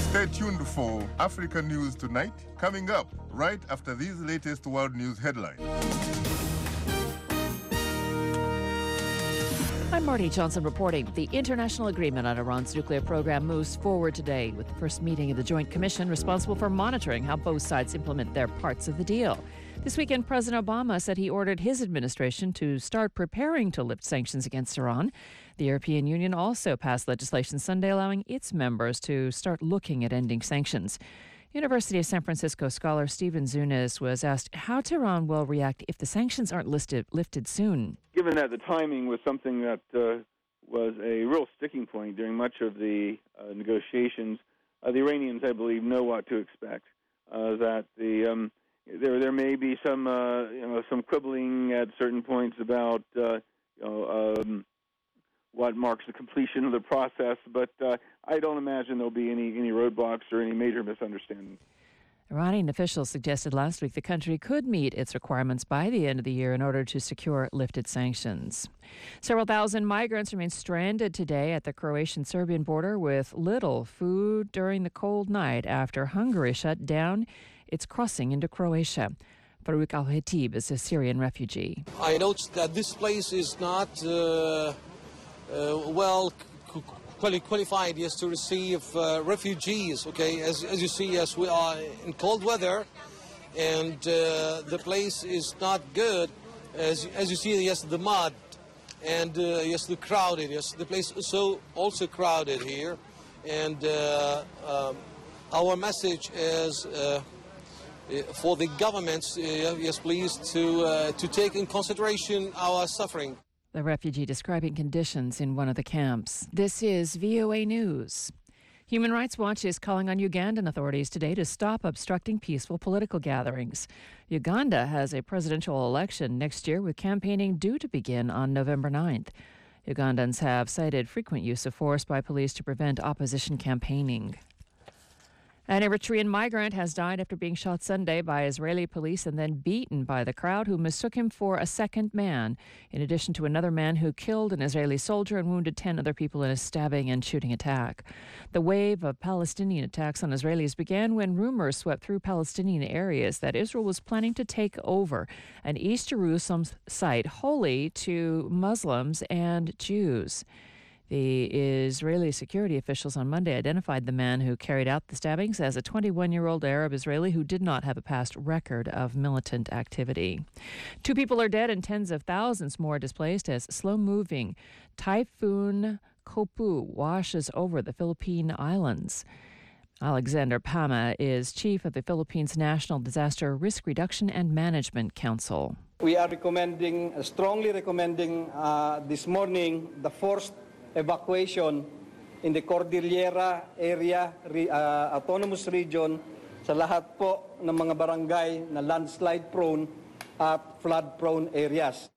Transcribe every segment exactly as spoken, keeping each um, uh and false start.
Stay tuned for Africa News Tonight, coming up right after these latest world news headlines. I'm Marty Johnson reporting. The international agreement on Iran's nuclear program moves forward today with the first meeting of the Joint Commission responsible for monitoring how both sides implement their parts of the deal. This weekend, President Obama said he ordered his administration to start preparing to lift sanctions against Iran. The European Union also passed legislation Sunday allowing its members to start looking at ending sanctions. University of San Francisco scholar Stephen Zunes was asked how Tehran will react if the sanctions aren't listed, lifted soon. Given that the timing was something that uh, was a real sticking point during much of the uh, negotiations, uh, the Iranians, I believe, know what to expect. Uh, that the um, there there may be some uh, you know some quibbling at certain points about uh, you know um, what marks the completion of the process, but uh, I don't imagine there'll be any any roadblocks or any major misunderstandings. Iranian officials suggested last week the country could meet its requirements by the end of the year in order to secure lifted sanctions. Several thousand migrants remain stranded today at the Croatian-Serbian border with little food during the cold night after Hungary shut down its crossing into Croatia. Farouk Al-Hatib is a Syrian refugee. I noticed that this place is not uh, uh, well quali- qualified yes, to receive uh, refugees. Okay, as, as you see, yes, we are in cold weather, and uh, the place is not good. As as you see, yes, the mud, and uh, yes, the crowded. Yes, the place is so also crowded here, and uh, um, our message is. Uh, For the governments, uh, yes, please, to uh, to take in consideration our suffering. The refugee describing conditions in one of the camps. This is V O A News. Human Rights Watch is calling on Ugandan authorities today to stop obstructing peaceful political gatherings. Uganda has a presidential election next year with campaigning due to begin on November ninth. Ugandans have cited frequent use of force by police to prevent opposition campaigning. An Eritrean migrant has died after being shot Sunday by Israeli police and then beaten by the crowd who mistook him for a second man, in addition to another man who killed an Israeli soldier and wounded ten other people in a stabbing and shooting attack. The wave of Palestinian attacks on Israelis began when rumors swept through Palestinian areas that Israel was planning to take over an East Jerusalem site holy to Muslims and Jews. The Israeli security officials on Monday identified the man who carried out the stabbings as a twenty-one-year-old Arab Israeli who did not have a past record of militant activity. Two people are dead and tens of thousands more displaced as slow-moving Typhoon Kopu washes over the Philippine Islands. Alexander Pama is chief of the Philippines National Disaster Risk Reduction and Management Council. We are recommending, strongly recommending uh, this morning the forced evacuation in the Cordillera area, uh, autonomous region, sa lahat po ng mga barangay na landslide prone at flood prone areas.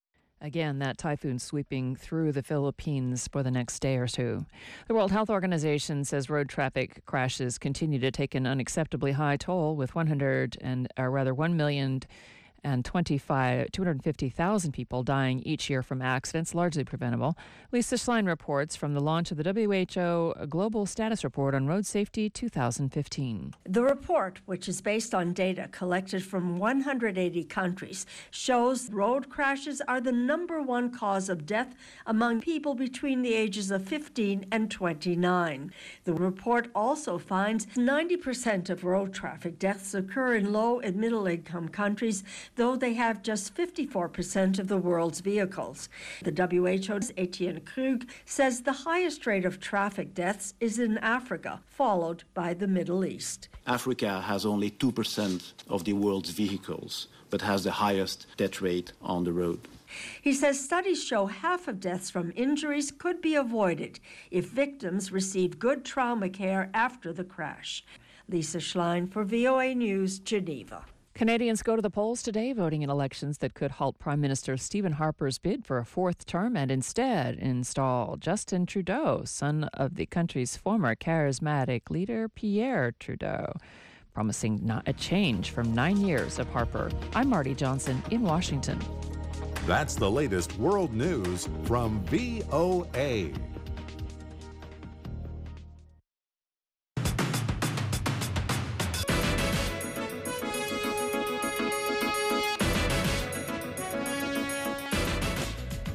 Again, that typhoon sweeping through the Philippines for the next day or two. The World Health Organization says road traffic crashes continue to take an unacceptably high toll, with one hundred and or rather one million and twenty-five, two hundred fifty thousand people dying each year from accidents, largely preventable. Lisa Schlein reports from the launch of the W H O Global Status Report on Road Safety twenty fifteen. The report, which is based on data collected from one hundred eighty countries, shows road crashes are the number one cause of death among people between the ages of fifteen and twenty-nine. The report also finds ninety percent of road traffic deaths occur in low and middle-income countries, though they have just fifty-four percent of the world's vehicles. The W H O's Etienne Krug says the highest rate of traffic deaths is in Africa, followed by the Middle East. Africa has only two percent of the world's vehicles, but has the highest death rate on the road. He says studies show half of deaths from injuries could be avoided if victims received good trauma care after the crash. Lisa Schlein for V O A News, Geneva. Canadians go to the polls today, voting in elections that could halt Prime Minister Stephen Harper's bid for a fourth term and instead install Justin Trudeau, son of the country's former charismatic leader, Pierre Trudeau, promising not a change from nine years of Harper. I'm Marty Johnson in Washington. That's the latest world news from V O A.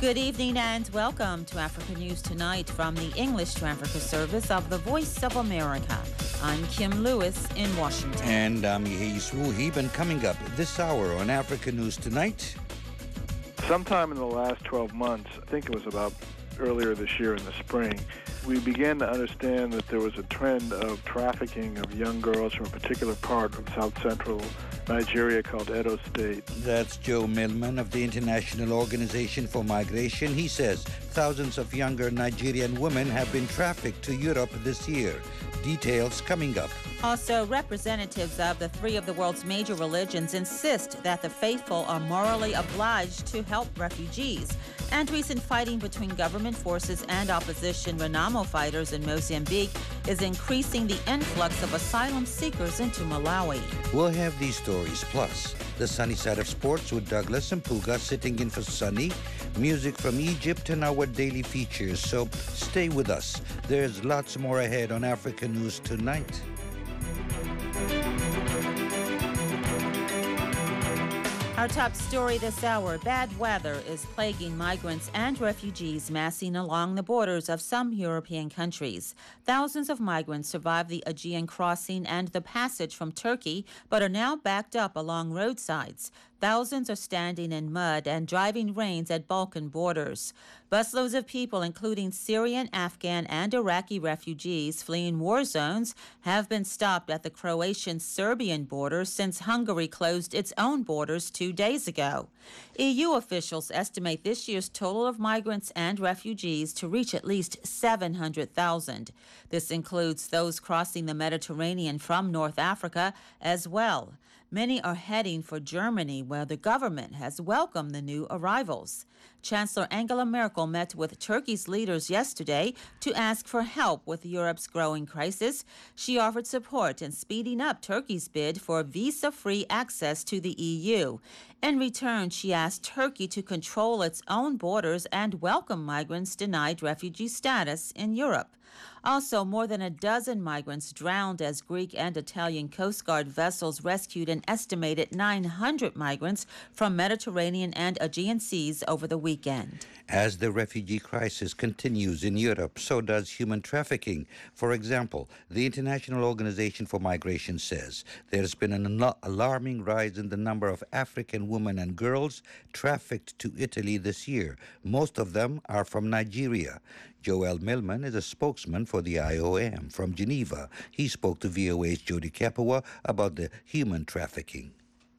Good evening and welcome to Africa News Tonight from the English to Africa service of the Voice of America. I'm Kim Lewis in Washington. And I'm Yehis Wuhib, and coming up this hour on Africa News Tonight. Sometime in the last twelve months, I think it was about earlier this year in the spring, we began to understand that there was a trend of trafficking of young girls from a particular part of south-central Nigeria called Edo State. That's Joe Millman of the International Organization for Migration. He says thousands of younger Nigerian women have been trafficked to Europe this year. Details coming up. Also, representatives of the three of the world's major religions insist that the faithful are morally obliged to help refugees. And recent fighting between government forces and opposition Renamo fighters in Mozambique is increasing the influx of asylum seekers into Malawi. We'll have these stories, plus the sunny side of sports with Douglas Mpuga sitting in for Sunny, music from Egypt, and our daily features. So stay with us. There's lots more ahead on Africa News Tonight. Our top story this hour, bad weather is plaguing migrants and refugees massing along the borders of some European countries. Thousands of migrants survived the Aegean crossing and the passage from Turkey, but are now backed up along roadsides. Thousands are standing in mud and driving rains at Balkan borders. Busloads of people, including Syrian, Afghan, and Iraqi refugees fleeing war zones, have been stopped at the Croatian-Serbian border since Hungary closed its own borders two days ago. E U officials estimate this year's total of migrants and refugees to reach at least seven hundred thousand. This includes those crossing the Mediterranean from North Africa as well. Many are heading for Germany, where the government has welcomed the new arrivals. Chancellor Angela Merkel met with Turkey's leaders yesterday to ask for help with Europe's growing crisis. She offered support in speeding up Turkey's bid for visa-free access to the E U. In return, she asked Turkey to control its own borders and welcome migrants denied refugee status in Europe. Also, more than a dozen migrants drowned as Greek and Italian Coast Guard vessels rescued an estimated nine hundred migrants from Mediterranean and Aegean seas over the weekend. As the refugee crisis continues in Europe, so does human trafficking. For example, the International Organization for Migration says there's been an al- alarming rise in the number of African women and girls trafficked to Italy this year. Most of them are from Nigeria. Joel Millman is a spokesman for the I O M from Geneva. He spoke to V O A's Jody Kapua about the human trafficking.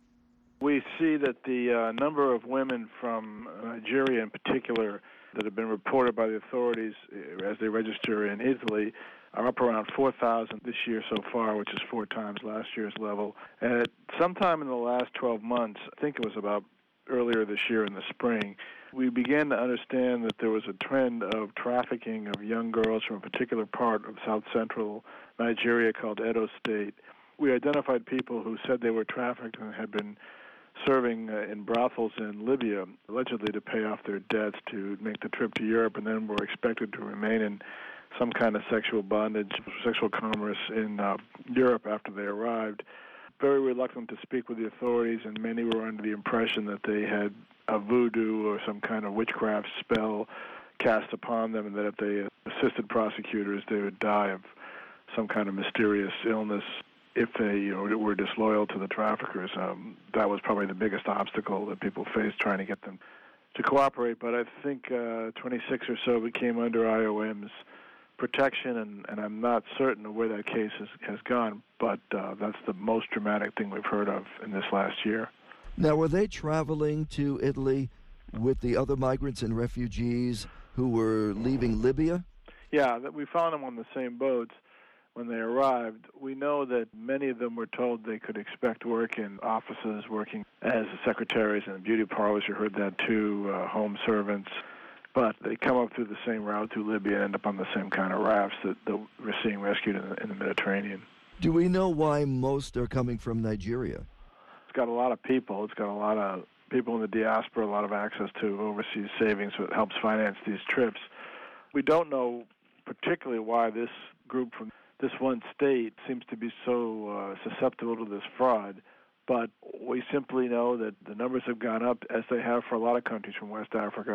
We see that the uh, number of women from Nigeria in particular that have been reported by the authorities as they register in Italy are up around four thousand this year so far, which is four times last year's level. And sometime in the last twelve months, I think it was about earlier this year in the spring, we began to understand that there was a trend of trafficking of young girls from a particular part of south-central Nigeria called Edo State. We identified people who said they were trafficked and had been serving uh, in brothels in Libya, allegedly to pay off their debts to make the trip to Europe, and then were expected to remain in some kind of sexual bondage, sexual commerce in uh, Europe after they arrived. Very reluctant to speak with the authorities, and many were under the impression that they had a voodoo or some kind of witchcraft spell cast upon them, and that if they assisted prosecutors, they would die of some kind of mysterious illness if they you know, were disloyal to the traffickers. Um, that was probably the biggest obstacle that people faced trying to get them to cooperate. But I think uh, twenty-six or so became under I O M's protection, and, and I'm not certain of where that case has, has gone, but uh, that's the most dramatic thing we've heard of in this last year. Now, were they traveling to Italy with the other migrants and refugees who were leaving Libya? Yeah, that we found them on the same boats when they arrived. We know that many of them were told they could expect work in offices, working as secretaries in beauty parlors. You heard that too, uh, home servants. But they come up through the same route through Libya and end up on the same kind of rafts that, that we're seeing rescued in the, in the Mediterranean. Do we know why most are coming from Nigeria? It's got a lot of people. It's got a lot of people in the diaspora, a lot of access to overseas savings, so it helps finance these trips. We don't know particularly why this group from this one state seems to be so uh, susceptible to this fraud, but we simply know that the numbers have gone up, as they have for a lot of countries from West Africa,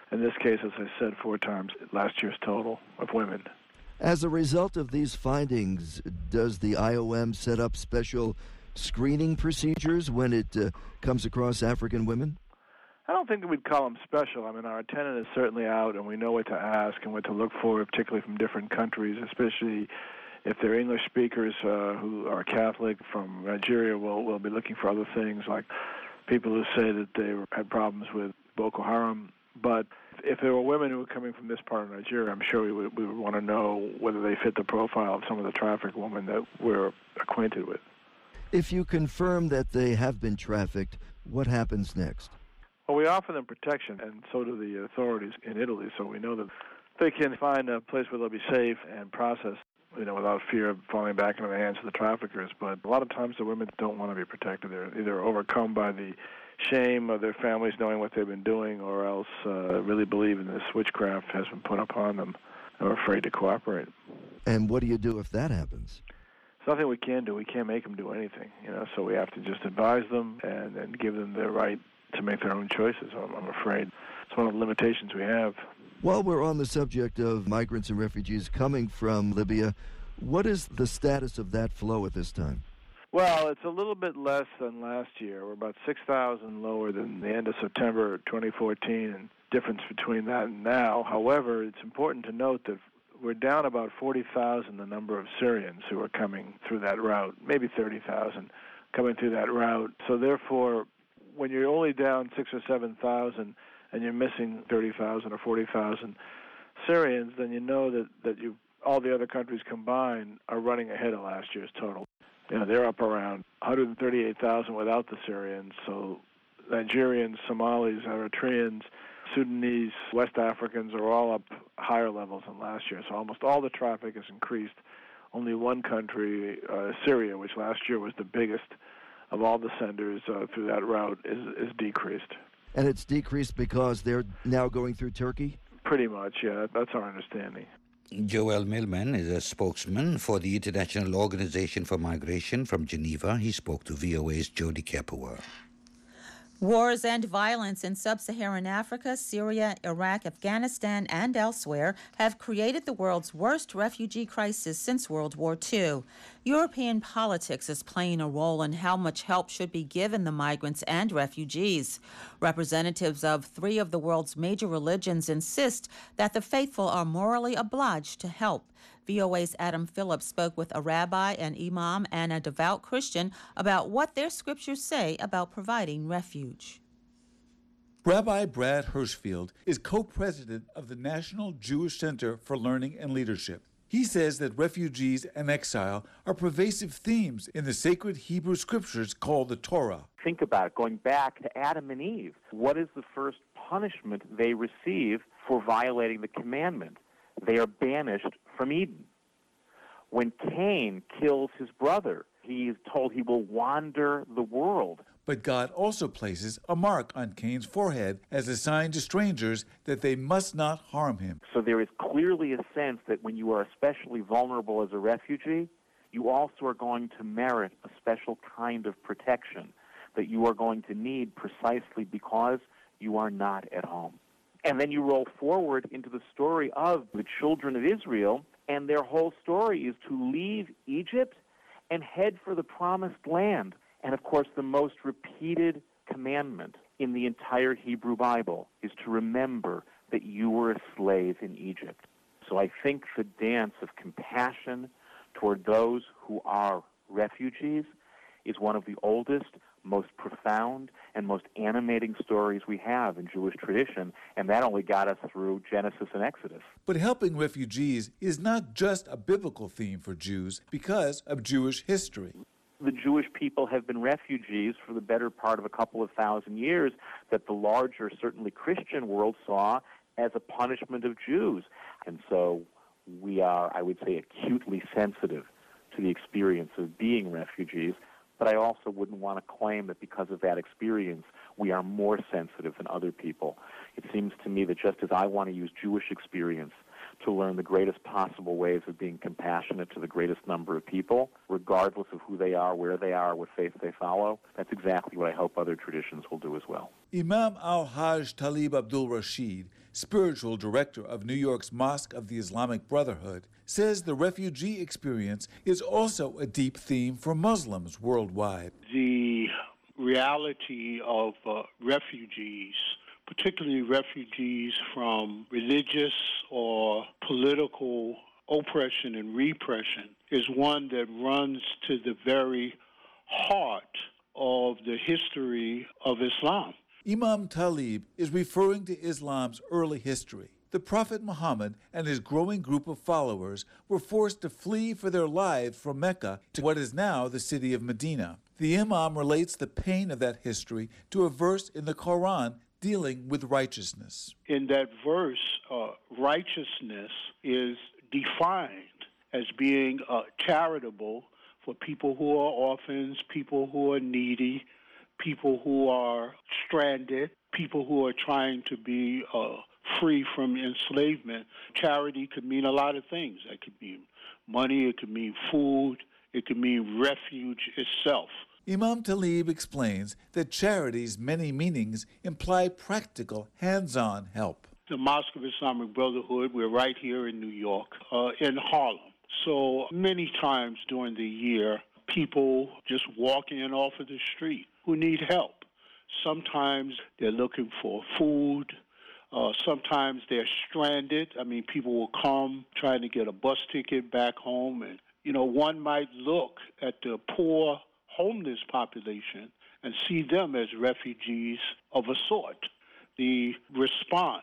In this case, as I said, four times last year's total of women. As a result of these findings, does the I O M set up special screening procedures when it uh, comes across African women? I don't think that we'd call them special. I mean, our antenna is certainly out, and we know what to ask and what to look for, particularly from different countries, especially if they're English speakers uh, who are Catholic from Nigeria. We'll, we'll be looking for other things like people who say that they had problems with Boko Haram. But if there were women who were coming from this part of Nigeria, I'm sure we would, we would want to know whether they fit the profile of some of the trafficked women that we're acquainted with. If you confirm that they have been trafficked, what happens next? Well, we offer them protection, and so do the authorities in Italy, so we know that they can find a place where they'll be safe and processed, you know, without fear of falling back into the hands of the traffickers. But a lot of times the women don't want to be protected. They're either overcome by the shame of their families knowing what they've been doing, or else uh, really believe in this witchcraft has been put upon them and are afraid to cooperate. And what do you do if that happens? There's nothing we can do. We can't make them do anything, you know, so we have to just advise them and, and give them the right to make their own choices, I'm, I'm afraid. It's one of the limitations we have. While we're on the subject of migrants and refugees coming from Libya, what is the status of that flow at this time? Well, it's a little bit less than last year. We're about six thousand lower than the end of September twenty fourteen, and difference between that and now. However, it's important to note that we're down about forty thousand the number of Syrians who are coming through that route, maybe thirty thousand coming through that route. So therefore, when you're only down six or seven thousand and you're missing thirty thousand or forty thousand Syrians, then you know that, that you all the other countries combined are running ahead of last year's total. You know, they're up around one hundred thirty-eight thousand without the Syrians. So Nigerians, Somalis, Eritreans, Sudanese, West Africans are all up higher levels than last year. So almost all the traffic has increased. Only one country, uh, Syria, which last year was the biggest of all the senders uh, through that route, is, is decreased. And it's decreased because they're now going through Turkey? Pretty much, yeah. That's our understanding. Joel Millman is a spokesman for the International Organization for Migration from Geneva. He spoke to V O A's Jody Kapoor. Wars and violence in sub-Saharan Africa, Syria, Iraq, Afghanistan, and elsewhere have created the world's worst refugee crisis since World War Two. European politics is playing a role in how much help should be given the migrants and refugees. Representatives of three of the world's major religions insist that the faithful are morally obliged to help. V O A's Adam Phillips spoke with a rabbi, an imam, and a devout Christian about what their scriptures say about providing refuge. Rabbi Brad Hirschfield is co-president of the National Jewish Center for Learning and Leadership. He says that refugees and exile are pervasive themes in the sacred Hebrew scriptures called the Torah. Think about it, going back to Adam and Eve. What is the first punishment they receive for violating the commandment? They are banished from Eden. When Cain kills his brother, he is told he will wander the world. But God also places a mark on Cain's forehead as a sign to strangers that they must not harm him. So there is clearly a sense that when you are especially vulnerable as a refugee, you also are going to merit a special kind of protection that you are going to need precisely because you are not at home. And then you roll forward into the story of the children of Israel, and their whole story is to leave Egypt and head for the promised land. And, of course, the most repeated commandment in the entire Hebrew Bible is to remember that you were a slave in Egypt. So I think the dance of compassion toward those who are refugees is one of the oldest, most profound, and most animating stories we have in Jewish tradition, and that only got us through Genesis and Exodus. But helping refugees is not just a biblical theme for Jews because of Jewish history. The Jewish people have been refugees for the better part of a couple of thousand years that the larger, certainly Christian world saw as a punishment of Jews. And so we are, I would say, acutely sensitive to the experience of being refugees. But I also wouldn't want to claim that because of that experience, we are more sensitive than other people. It seems to me that just as I want to use Jewish experience to learn the greatest possible ways of being compassionate to the greatest number of people, regardless of who they are, where they are, what faith they follow. That's exactly what I hope other traditions will do as well. Imam al-Hajj Talib Abdul Rashid, spiritual director of New York's Mosque of the Islamic Brotherhood, says the refugee experience is also a deep theme for Muslims worldwide. The reality of uh, refugees, particularly refugees from religious or political oppression and repression, is one that runs to the very heart of the history of Islam. Imam Talib is referring to Islam's early history. The Prophet Muhammad and his growing group of followers were forced to flee for their lives from Mecca to what is now the city of Medina. The Imam relates the pain of that history to a verse in the Quran dealing with righteousness. In that verse, uh, righteousness is defined as being uh, charitable for people who are orphans, people who are needy, people who are stranded, people who are trying to be uh, free from enslavement. Charity could mean a lot of things. It could mean money, it could mean food, it could mean refuge itself. Imam Talib explains that charity's many meanings imply practical, hands-on help. The Mosque of Islamic Brotherhood, we're right here in New York, uh, in Harlem. So many times during the year, people just walk in off of the street who need help. Sometimes they're looking for food. Uh, sometimes they're stranded. I mean, people will come trying to get a bus ticket back home. And, you know, one might look at the poor homeless population and see them as refugees of a sort. The response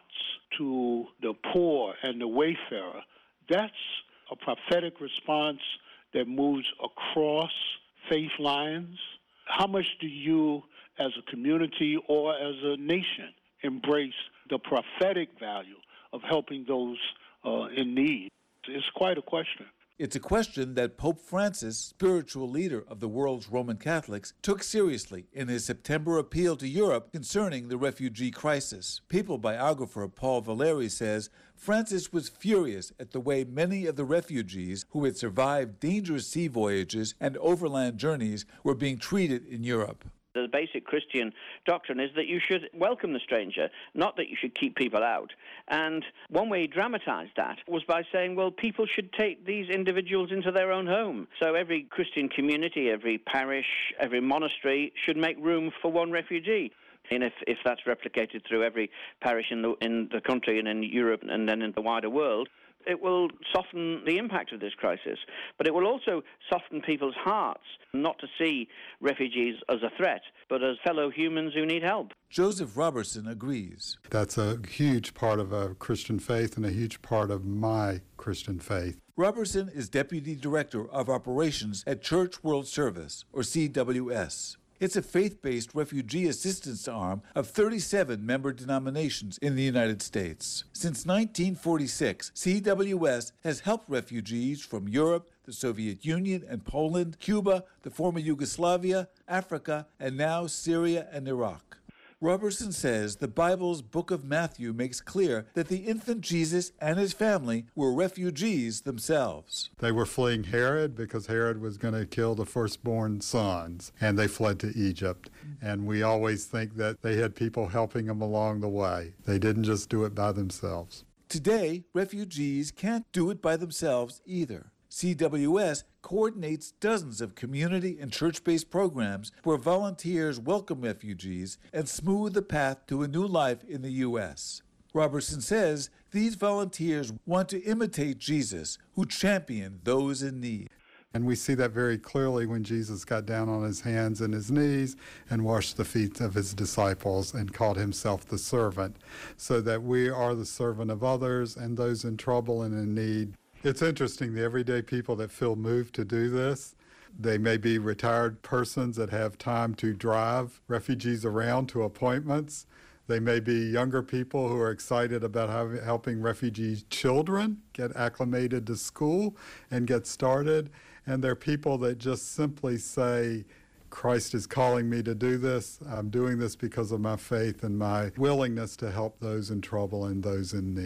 to the poor and the wayfarer, that's a prophetic response that moves across faith lines. How much do you, as a community or as a nation, embrace the prophetic value of helping those uh, in need? It's quite a question. It's a question that Pope Francis, spiritual leader of the world's Roman Catholics, took seriously in his September appeal to Europe concerning the refugee crisis. Papal biographer Paul Valéry says Francis was furious at the way many of the refugees who had survived dangerous sea voyages and overland journeys were being treated in Europe. The basic Christian doctrine is that you should welcome the stranger, not that you should keep people out. And one way he dramatized that was by saying, well, people should take these individuals into their own home. So every Christian community, every parish, every monastery should make room for one refugee. And if, if that's replicated through every parish in the, in the country and in Europe and then in the wider world, it will soften the impact of this crisis, but it will also soften people's hearts not to see refugees as a threat, but as fellow humans who need help. Joseph Robertson agrees. That's a huge part of a Christian faith and a huge part of my Christian faith. Robertson is Deputy Director of Operations at Church World Service, or C W S. It's a faith-based refugee assistance arm of thirty-seven member denominations in the United States. Since nineteen forty-six, C W S has helped refugees from Europe, the Soviet Union and Poland, Cuba, the former Yugoslavia, Africa, and now Syria and Iraq. Robertson says the Bible's book of Matthew makes clear that the infant Jesus and his family were refugees themselves. They were fleeing Herod because Herod was going to kill the firstborn sons, and they fled to Egypt. And we always think that they had people helping them along the way. They didn't just do it by themselves. Today, refugees can't do it by themselves either. C W S coordinates dozens of community and church-based programs where volunteers welcome refugees and smooth the path to a new life in the U S. Robertson says these volunteers want to imitate Jesus, who championed those in need. And we see that very clearly when Jesus got down on his hands and his knees and washed the feet of his disciples and called himself the servant, so that we are the servant of others and those in trouble and in need. It's interesting, the everyday people that feel moved to do this, they may be retired persons that have time to drive refugees around to appointments. They may be younger people who are excited about having, helping refugee children get acclimated to school and get started. And they're people that just simply say, Christ is calling me to do this. I'm doing this because of my faith and my willingness to help those in trouble and those in need.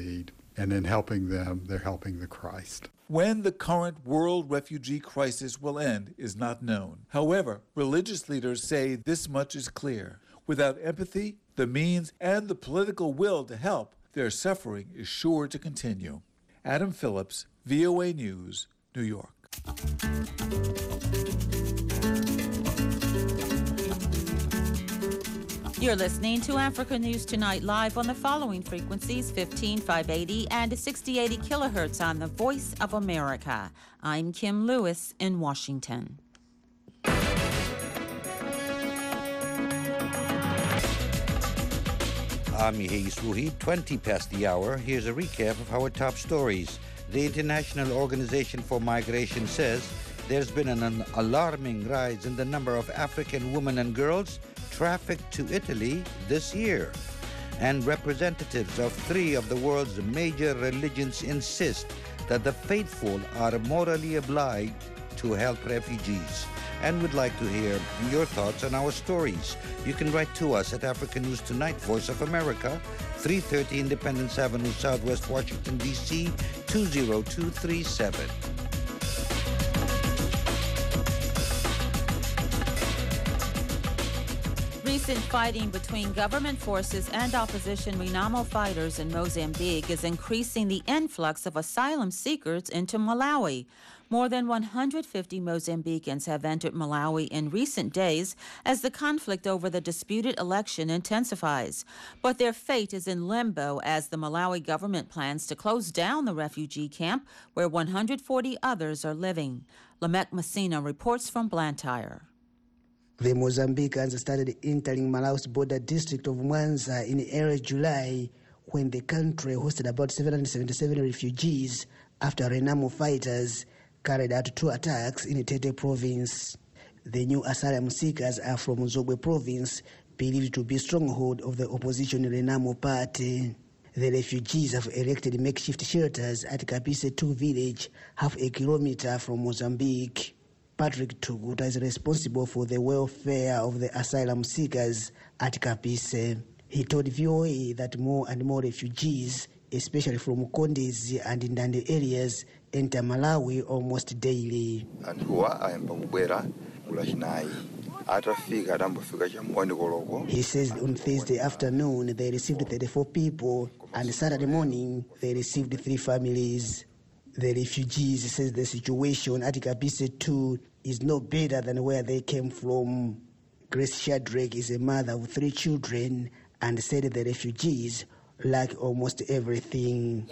And in helping them, they're helping the Christ. When the current world refugee crisis will end is not known. However, religious leaders say this much is clear. Without empathy, the means, and the political will to help, their suffering is sure to continue. Adam Phillips, V O A News, New York. You're listening to Africa News Tonight live on the following frequencies: fifteen five eighty and sixty eighty kilohertz on the Voice of America. I'm Kim Lewis in Washington. I'm Mihai Suhi, twenty past the hour. Here's a recap of our top stories. The International Organization for Migration says there's been an alarming rise in the number of African women and girls trafficked to Italy this year. And representatives of three of the world's major religions insist that the faithful are morally obliged to help refugees. And we'd like to hear your thoughts on our stories. You can write to us at Africa News Tonight, Voice of America, three thirty Independence Avenue, Southwest Washington, D C, two zero two three seven. Recent fighting between government forces and opposition Renamo fighters in Mozambique is increasing the influx of asylum seekers into Malawi. More than one hundred fifty Mozambicans have entered Malawi in recent days as the conflict over the disputed election intensifies. But their fate is in limbo as the Malawi government plans to close down the refugee camp where one hundred forty others are living. Lamek Messina reports from Blantyre. The Mozambicans started entering Malawi's border district of Mwanza in early July when the country hosted about seven hundred seventy-seven refugees after Renamo fighters carried out two attacks in Tete province. The new asylum seekers are from Zobwe province, believed to be stronghold of the opposition Renamo party. The refugees have erected makeshift shelters at Kapise two village, half a kilometer from Mozambique. Patrick Tuguta is responsible for the welfare of the asylum seekers at Kapise. He told V O A that more and more refugees, especially from Kondezi and Ndande areas, enter Malawi almost daily. And who I am Bambwera, Ulachinai. He says on Thursday afternoon they received thirty-four people, and Saturday morning they received three families. The refugees says the situation at Kapise two is no better than where they came from. Grace Shadrack is a mother of three children and said the refugees lack almost everything.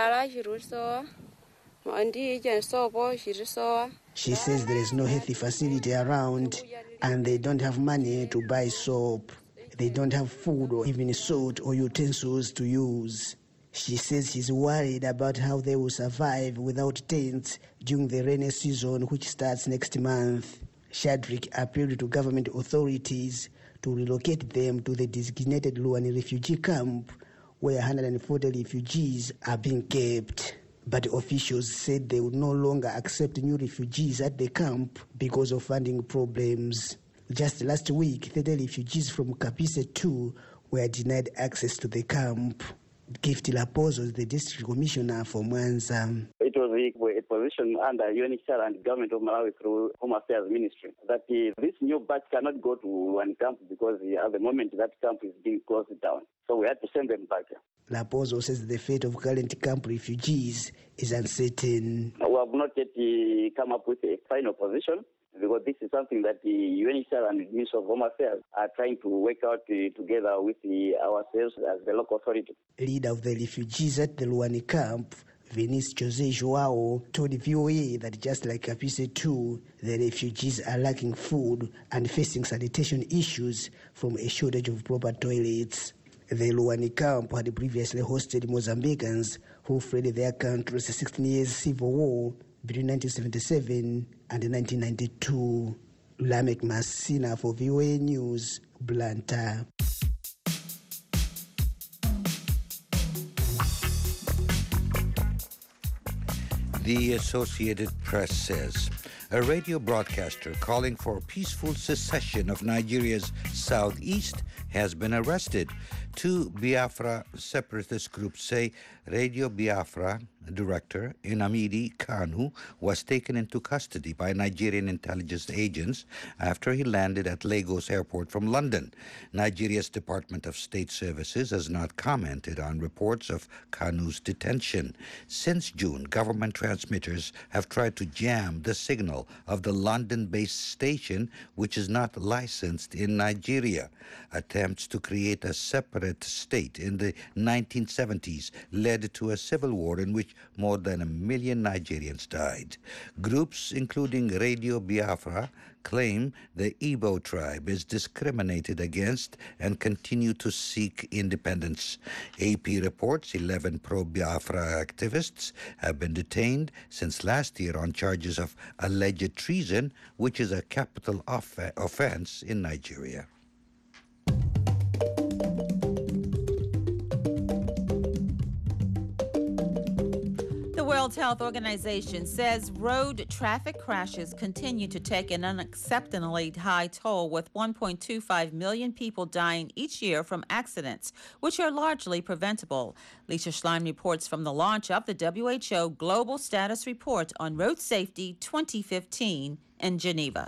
She says there is no healthy facility around and they don't have money to buy soap. They don't have food or even salt or utensils to use. She says she's worried about how they will survive without tents during the rainy season, which starts next month. Shadrack appealed to government authorities to relocate them to the designated Luani refugee camp, where one hundred forty refugees are being kept. But officials said they would no longer accept new refugees at the camp because of funding problems. Just last week, thirty refugees from Kapise two were denied access to the camp. Gift Lapozo is the district commissioner for Mwanza. It was a position under U N H C R and government of Malawi through Home Affairs Ministry that uh, this new batch cannot go to one camp because uh, at the moment that camp is being closed down. So we had to send them back. Lapozo says the fate of current camp refugees is uncertain. We have not yet uh, come up with a final position, because this is something that the U N H C R and the Ministry of Home Affairs are trying to work out uh, together with the, ourselves as the local authority. Leader of the refugees at the Luani camp, Venice Jose Joao, told V O A that just like Kapise two, the refugees are lacking food and facing sanitation issues from a shortage of proper toilets. The Luani camp had previously hosted Mozambicans who fled their country's sixteen years civil war between nineteen seventy-seven and nineteen ninety-two. Lamek Messina for V O A News, Blantyre. The Associated Press says a radio broadcaster calling for peaceful secession of Nigeria's southeast has been arrested. Two Biafra separatist groups say Radio Biafra director Nnamdi Kanu was taken into custody by Nigerian intelligence agents after he landed at Lagos Airport from London. Nigeria's Department of State Services has not commented on reports of Kanu's detention. Since June, government transmitters have tried to jam the signal of the London-based station, which is not licensed in Nigeria. Attempts to create a separate state in the nineteen seventies led to a civil war in which more than a million Nigerians died. Groups including Radio Biafra claim the Igbo tribe is discriminated against and continue to seek independence. A P reports eleven pro-Biafra activists have been detained since last year on charges of alleged treason, which is a capital off- offense in Nigeria. The World Health Organization says road traffic crashes continue to take an unacceptably high toll, with one point two five million people dying each year from accidents, which are largely preventable. Lisa Schlein reports from the launch of the W H O Global Status Report on Road Safety twenty fifteen in Geneva.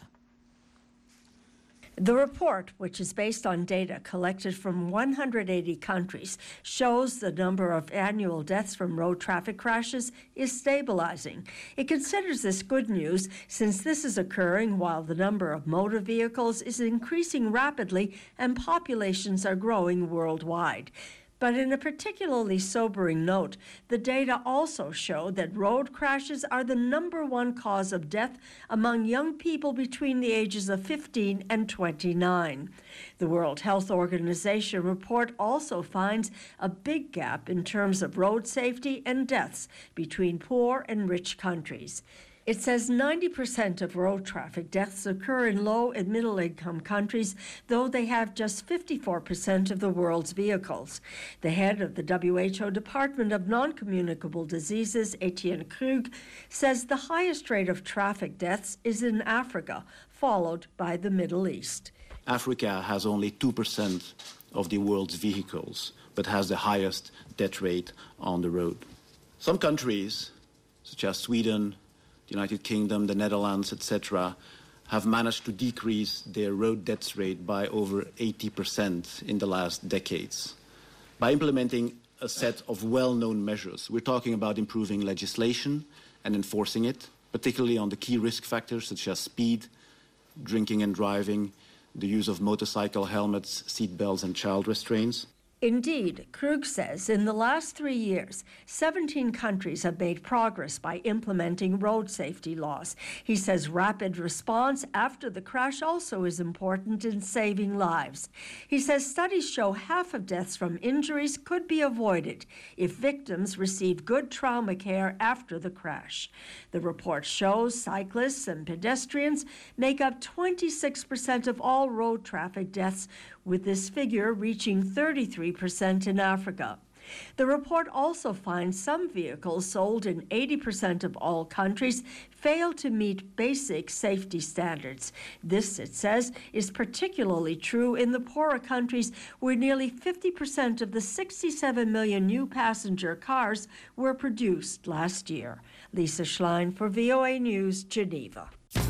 The report, which is based on data collected from one hundred eighty countries, shows the number of annual deaths from road traffic crashes is stabilizing. It considers this good news since this is occurring while the number of motor vehicles is increasing rapidly and populations are growing worldwide. But in a particularly sobering note, the data also show that road crashes are the number one cause of death among young people between the ages of fifteen and twenty-nine. The World Health Organization report also finds a big gap in terms of road safety and deaths between poor and rich countries. It says ninety percent of road traffic deaths occur in low and middle income countries, though they have just fifty-four percent of the world's vehicles. The head of the W H O Department of Non-Communicable Diseases, Etienne Krug, says the highest rate of traffic deaths is in Africa, followed by the Middle East. Africa has only two percent of the world's vehicles, but has the highest death rate on the road. Some countries, such as Sweden, the United Kingdom, the Netherlands, et cetera, have managed to decrease their road death rate by over eighty percent in the last decades by implementing a set of well-known measures. We're talking about improving legislation and enforcing it, particularly on the key risk factors such as speed, drinking and driving, the use of motorcycle helmets, seat belts, and child restraints. Indeed, Krug says in the last three years, seventeen countries have made progress by implementing road safety laws. He says rapid response after the crash also is important in saving lives. He says studies show half of deaths from injuries could be avoided if victims received good trauma care after the crash. The report shows cyclists and pedestrians make up twenty-six percent of all road traffic deaths, with this figure reaching thirty-three percent in Africa. The report also finds some vehicles sold in eighty percent of all countries fail to meet basic safety standards. This, it says, is particularly true in the poorer countries where nearly fifty percent of the sixty-seven million new passenger cars were produced last year. Lisa Schlein for V O A News, Geneva.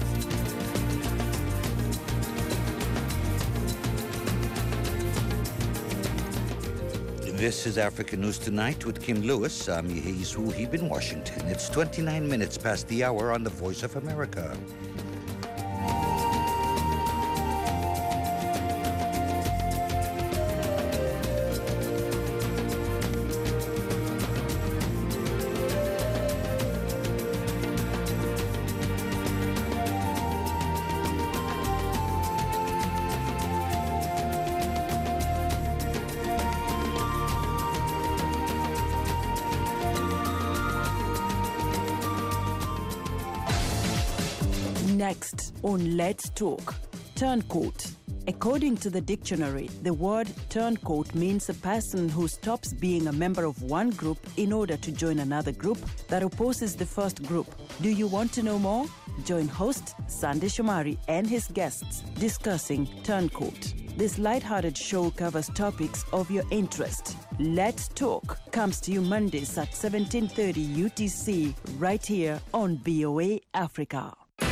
This is Africa News Tonight with Kim Lewis. I'm Yehiz Ruhib in Washington. It's twenty-nine minutes past the hour on the Voice of America. Next on Let's Talk, turncoat. According to the dictionary, the word turncoat means a person who stops being a member of one group in order to join another group that opposes the first group. Do you want to know more? Join host Sandy Shomari and his guests discussing Turncoat. This light-hearted show covers topics of your interest. Let's Talk comes to you Mondays at seventeen thirty U T C right here on V O A Africa.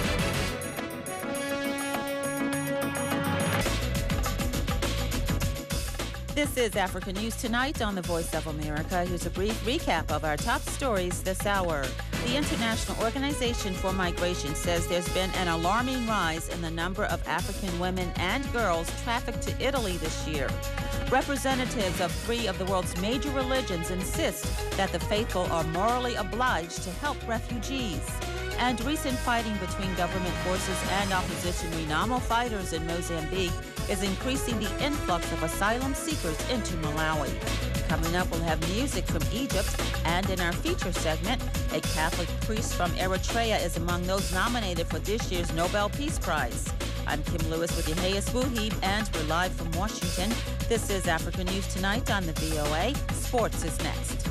This is Africa News Tonight on the Voice of America. Here's a brief recap of our top stories this hour. The International Organization for Migration says there's been an alarming rise in the number of African women and girls trafficked to Italy this year. Representatives of three of the world's major religions insist that the faithful are morally obliged to help refugees. And recent fighting between government forces and opposition Renamo fighters in Mozambique is increasing the influx of asylum seekers into Malawi. Coming up, we'll have music from Egypt, and in our feature segment, a Catholic priest from Eritrea is among those nominated for this year's Nobel Peace Prize. I'm Kim Lewis with Yehias Wuhib, and we're live from Washington. This is Africa News Tonight on the V O A. Sports is next.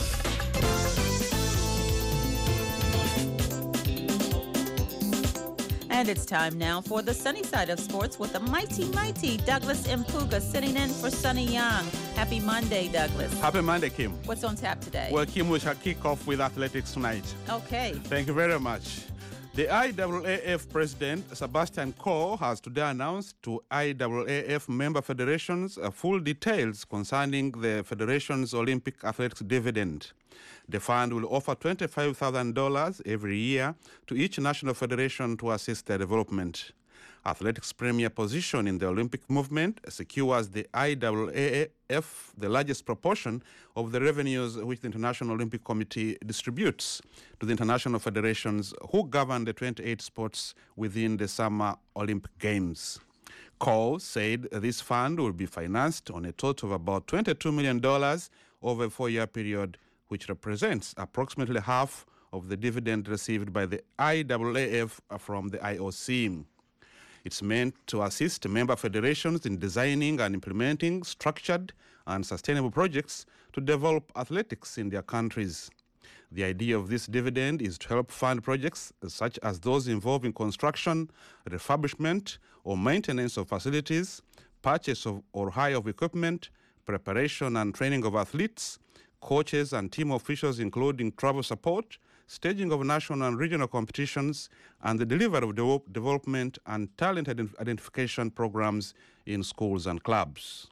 And it's time now for the sunny side of sports with the mighty, mighty Douglas Mpuga sitting in for Sunny Young. Happy Monday, Douglas. Happy Monday, Kim. What's on tap today? Well, Kim, we shall kick off with athletics tonight. Okay. Thank you very much. The I A A F president, Sebastian Coe, has today announced to I A A F member federations uh, full details concerning the federation's Olympic athletics dividend. The fund will offer twenty-five thousand dollars every year to each national federation to assist their development. Athletics' premier position in the Olympic movement secures the I A A F the largest proportion of the revenues which the International Olympic Committee distributes to the international federations who govern the twenty-eight sports within the Summer Olympic Games. Coe said this fund will be financed on a total of about twenty-two million dollars over a four-year period, which represents approximately half of the dividend received by the I A A F from the I O C. It's meant to assist member federations in designing and implementing structured and sustainable projects to develop athletics in their countries. The idea of this dividend is to help fund projects such as those involving construction, refurbishment, or maintenance of facilities, purchase of or hire of equipment, preparation and training of athletes, coaches and team officials, including travel support, staging of national and regional competitions, and the delivery of de- development and talent ident- identification programs in schools and clubs.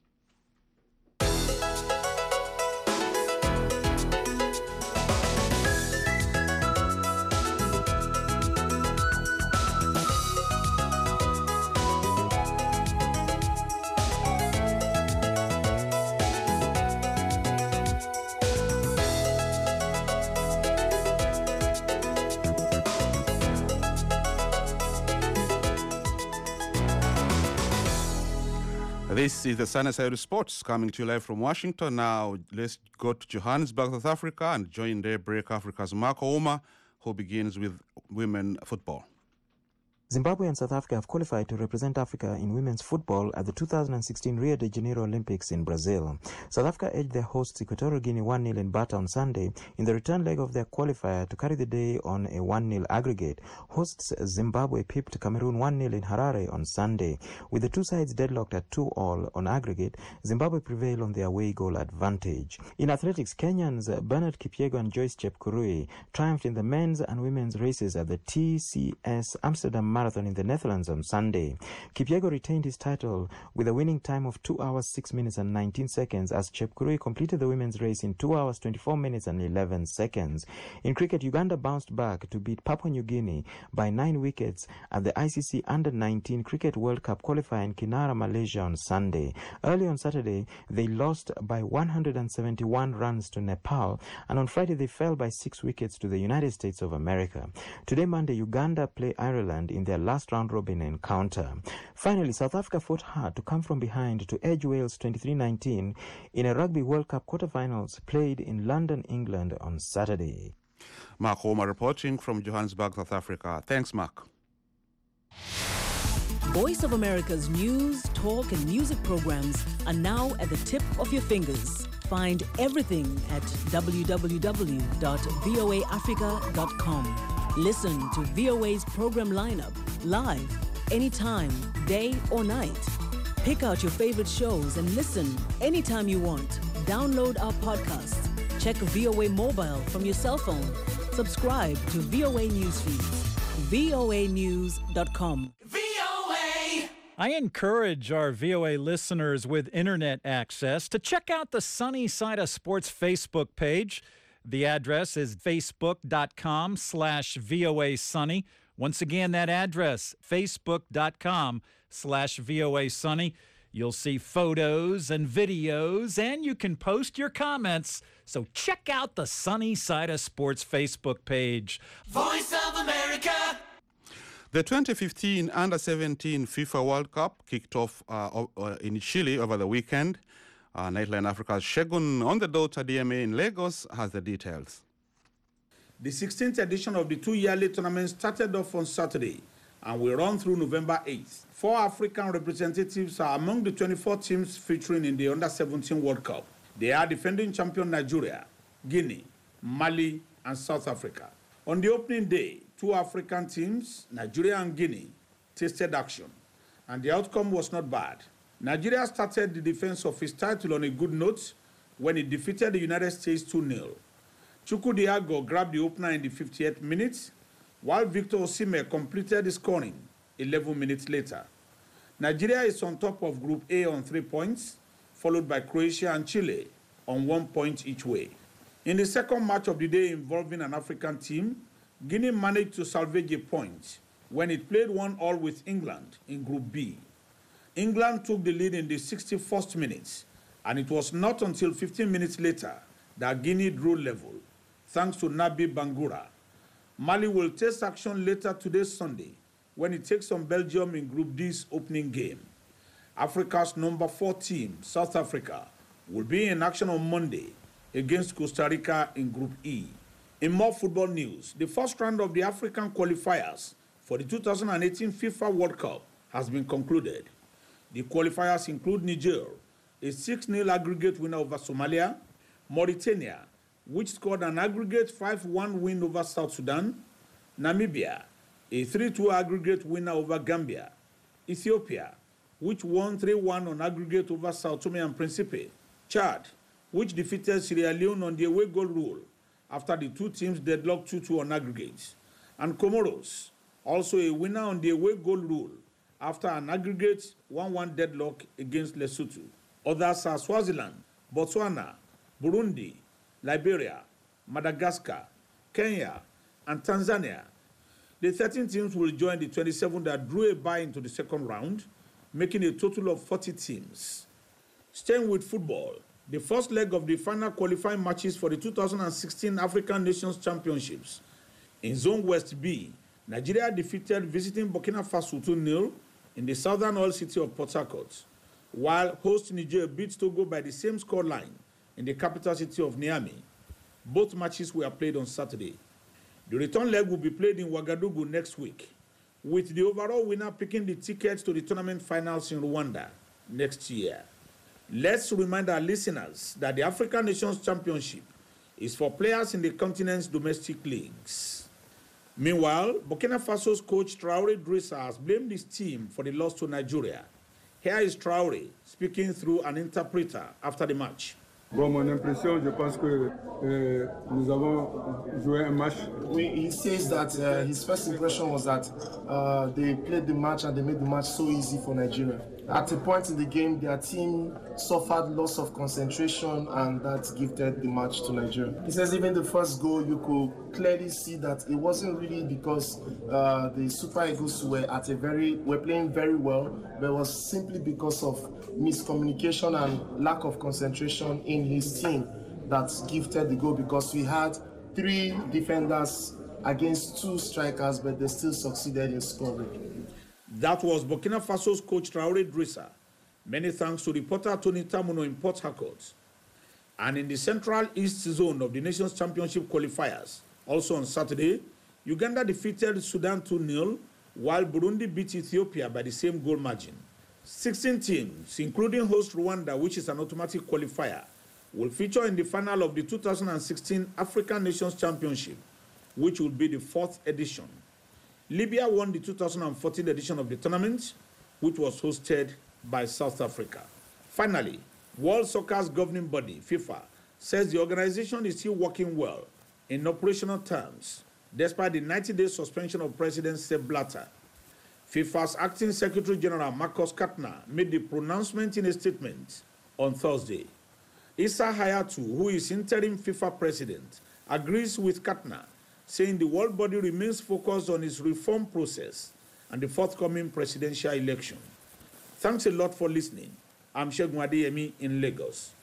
This is the Sunny Side of Sports coming to you live from Washington. Now let's go to Johannesburg, South Africa, and join Daybreak Africa's Marco Uma, who begins with women football. Zimbabwe and South Africa have qualified to represent Africa in women's football at the two thousand sixteen Rio de Janeiro Olympics in Brazil. South Africa edged their hosts Equatorial Guinea one nil in Bata on Sunday in the return leg of their qualifier to carry the day on a one nil aggregate. Hosts Zimbabwe pipped Cameroon one nil in Harare on Sunday. With the two sides deadlocked at two all on aggregate, Zimbabwe prevailed on their away goal advantage. In athletics, Kenyans Bernard Kipyego and Joyce Chepkurui triumphed in the men's and women's races at the T C S Amsterdam Marathon in the Netherlands on Sunday. Kipyego retained his title with a winning time of two hours, six minutes and nineteen seconds as Chepkurui completed the women's race in two hours, twenty-four minutes and eleven seconds. In cricket, Uganda bounced back to beat Papua New Guinea by nine wickets at the I C C Under nineteen Cricket World Cup qualifier in Kinara, Malaysia on Sunday. Early on Saturday, they lost by one hundred seventy-one runs to Nepal, and on Friday they fell by six wickets to the United States of America. Today, Monday, Uganda play Ireland in their last round-robin encounter. Finally, South Africa fought hard to come from behind to edge Wales twenty-three nineteen in a Rugby World Cup quarterfinals played in London, England on Saturday. Mark Homer reporting from Johannesburg, South Africa. Thanks, Mark. Voice of America's news, talk, and music programs are now at the tip of your fingers. Find everything at w w w dot v o a africa dot com. Listen to V O A's program lineup live, anytime, day or night. Pick out your favorite shows and listen anytime you want. Download our podcast. Check V O A mobile from your cell phone. Subscribe to V O A News feeds. V O A news dot com. I encourage our V O A listeners with internet access to check out the Sunny Side of Sports Facebook page. The address is facebook.com slash VOA Sunny. Once again, that address, facebook.com slash VOA Sunny. You'll see photos and videos, and you can post your comments. So check out the Sunny Side of Sports Facebook page. Voice of America. The twenty fifteen Under seventeen FIFA World Cup kicked off uh, in Chile over the weekend. Uh, Nightline Africa's Shegun on the Daughter D M A in Lagos has the details. The sixteenth edition of the two-yearly tournament started off on Saturday and will run through November eighth. Four African representatives are among the twenty-four teams featuring in the Under seventeen World Cup. They are defending champion Nigeria, Guinea, Mali, and South Africa. On the opening day, two African teams, Nigeria and Guinea, tasted action, and the outcome was not bad. Nigeria started the defense of its title on a good note when it defeated the United States two nil. Chukwu Diago grabbed the opener in the fifty-eighth minute, while Victor Osimhen completed the scoring eleven minutes later. Nigeria is on top of Group A on three points, followed by Croatia and Chile on one point each way. In the second match of the day involving an African team, Guinea managed to salvage a point when it played one all with England in Group B. England took the lead in the sixty-first minute, and it was not until fifteen minutes later that Guinea drew level, thanks to Nabi Bangura. Mali will test action later today Sunday when it takes on Belgium in Group D's opening game. Africa's number four team, South Africa, will be in action on Monday against Costa Rica in Group E. In more football news, the first round of the African qualifiers for the two thousand eighteen FIFA World Cup has been concluded. The qualifiers include Niger, a six nil aggregate winner over Somalia, Mauritania, which scored an aggregate five one win over South Sudan, Namibia, a three two aggregate winner over Gambia, Ethiopia, which won three one on aggregate over Sao Tome and Principe, Chad, which defeated Sierra Leone on the away goal rule after the two teams deadlocked two two on aggregate, and Comoros, also a winner on the away goal rule after an aggregate one one deadlock against Lesotho. Others are Swaziland, Botswana, Burundi, Liberia, Madagascar, Kenya, and Tanzania. The thirteen teams will join the twenty-seven that drew a bye into the second round, making a total of forty teams. Staying with football, the first leg of the final qualifying matches for the two thousand sixteen African Nations Championships. In Zone West B, Nigeria defeated visiting Burkina Faso two nil in the southern oil city of Port Harcourt, while host Niger beat Togo by the same scoreline in the capital city of Niamey. Both matches were played on Saturday. The return leg will be played in Ouagadougou next week, with the overall winner picking the tickets to the tournament finals in Rwanda next year. Let's remind our listeners that the African Nations Championship is for players in the continent's domestic leagues. Meanwhile, Burkina Faso's coach Traoré Idrissa has blamed his team for the loss to Nigeria. Here is Traoré speaking through an interpreter after the match. Bon, mon impression, je pense que euh, nous avons joué un match. He says that uh, his first impression was that uh, they played the match and they made the match so easy for Nigeria. At a point in the game, their team suffered loss of concentration, and that gifted the match to Nigeria. He says even the first goal, you could clearly see that it wasn't really because uh, the Super Eagles were at a very were playing very well, but it was simply because of miscommunication and lack of concentration in his team that gifted the goal, because we had three defenders against two strikers, but they still succeeded in scoring. That was Burkina Faso's coach Traoré Idrissa. Many thanks to reporter Tony Tamuno in Port Harcourt. And in the Central East zone of the Nations Championship qualifiers, also on Saturday, Uganda defeated Sudan two nil, while Burundi beat Ethiopia by the same goal margin. sixteen teams, including host Rwanda, which is an automatic qualifier, will feature in the final of the two thousand sixteen African Nations Championship which will be the fourth edition. Libya won the two thousand fourteen edition of the tournament, which was hosted by South Africa. Finally, World Soccer's governing body, FIFA, says the organization is still working well in operational terms, despite the ninety-day suspension of President Sepp Blatter. FIFA's acting Secretary General Marcus Katner made the pronouncement in a statement on Thursday. Issa Hayatou, who is interim FIFA president, agrees with Katner, saying the world body remains focused on its reform process and the forthcoming presidential election. Thanks a lot for listening. I'm Segun Adeyemi in Lagos.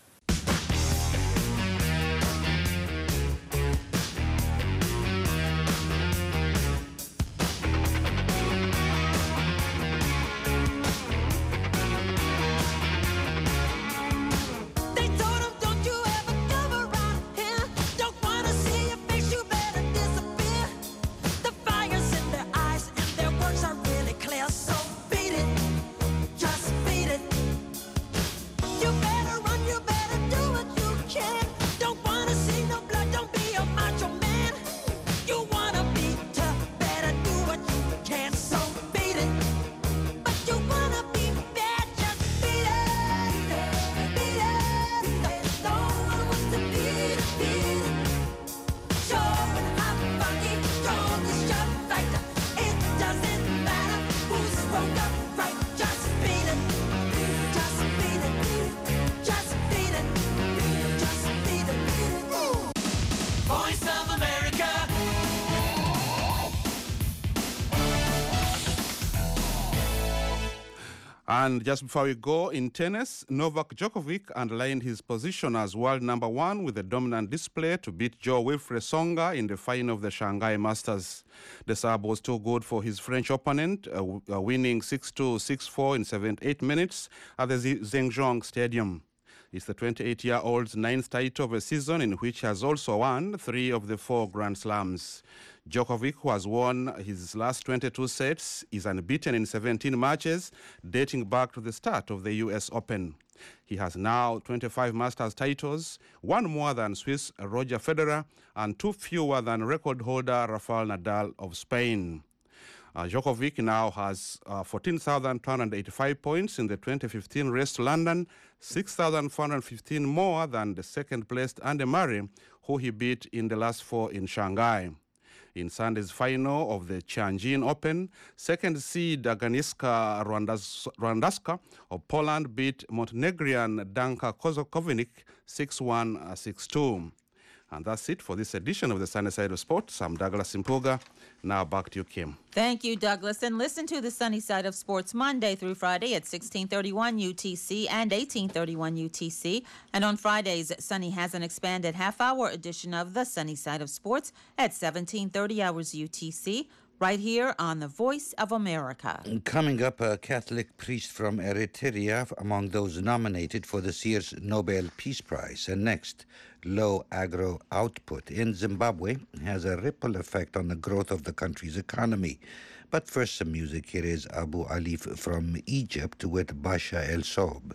And just before we go, in tennis, Novak Djokovic underlined his position as world number one with a dominant display to beat Jo-Wilfried Tsonga in the final of the Shanghai Masters. The Serb was too good for his French opponent, uh, uh, winning six two, six four in seventy-eight minutes at the Zhengzhou Stadium. It's the twenty-eight-year-old's ninth title of a season in which he has also won three of the four Grand Slams. Djokovic, who has won his last twenty-two sets, is unbeaten in seventeen matches, dating back to the start of the U S Open. He has now twenty-five Masters titles, one more than Swiss Roger Federer, and two fewer than record holder Rafael Nadal of Spain. Uh, Djokovic now has uh, fourteen thousand two hundred eighty-five points in the twenty fifteen race to London, six thousand four hundred fifteen more than the second-placed Andy Murray, who he beat in the last four in Shanghai. In Sunday's final of the Tianjin Open, second seed Agnieszka Rwandaska of Poland beat Montenegrin Danka Kozłokowiec six one, six two. And that's it for this edition of the Sunny Side of Sports. I'm Douglas Impuga. Now back to you, Kim. Thank you, Douglas. And listen to the Sunny Side of Sports Monday through Friday at sixteen thirty-one U T C and eighteen thirty-one U T C. And on Fridays, Sunny has an expanded half-hour edition of the Sunny Side of Sports at seventeen thirty hours U T C, right here on the Voice of America. Coming up, a Catholic priest from Eritrea among those nominated for this year's Nobel Peace Prize. And next, low agro output in Zimbabwe has a ripple effect on the growth of the country's economy. But first, some music. Here is Abu Alif from Egypt with Basha El Sob.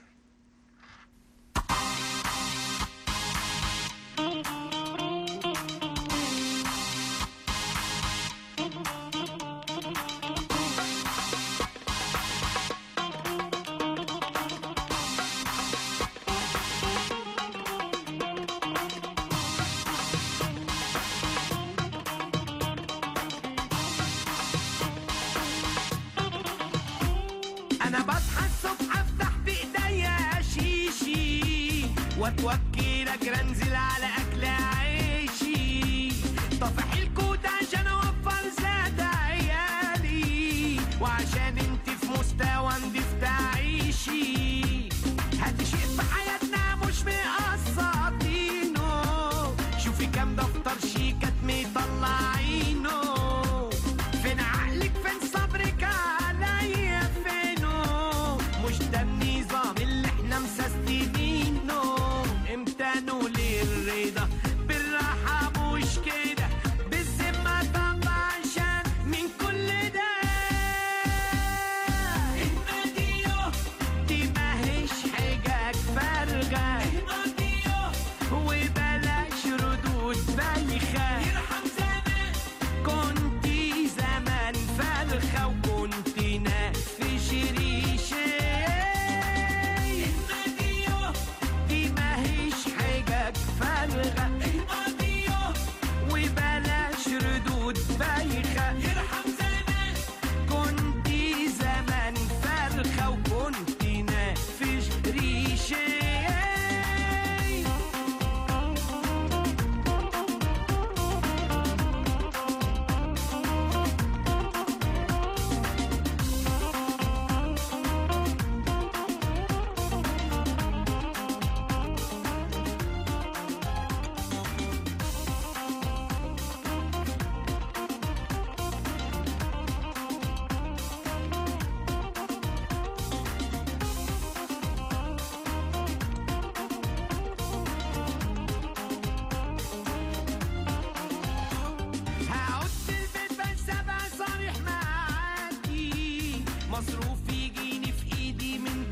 أنا بصحى الصبح أفتح بإيديا شيشي وأتوكلك أنزل على أكل عيشي طفح الكود عشان أوفر زاد عيالي وعشان انت في مستوى نضيف تعيشي هات شيء في حياتنا مش مقسطينه شوفي كام دفتر شيكات مطلعينه فين عقلك فين صبرك عليا فينه مش ده النظام اللي احنا مسستمينه امتى نقول الرضا بالراحة مش كده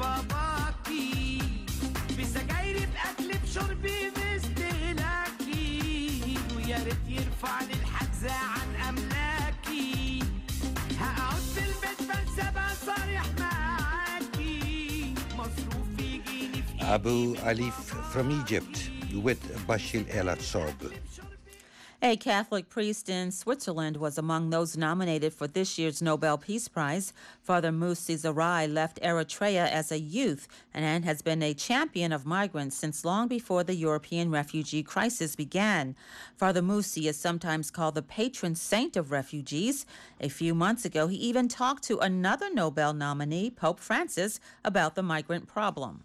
باباكي بسجايري بأكل بشربي باستهلاكي ويا ريت يرفع لي الحجز عن أملاكي هقعد في البيت بنسى صريح معاكي مصروفي يجيني في Abu Alif from Egypt with Bashir El Atsob. A Catholic priest in Switzerland was among those nominated for this year's Nobel Peace Prize. Father Musi Zarai left Eritrea as a youth and has been a champion of migrants since long before the European refugee crisis began. Father Musi is sometimes called the patron saint of refugees. A few months ago, he even talked to another Nobel nominee, Pope Francis, about the migrant problem.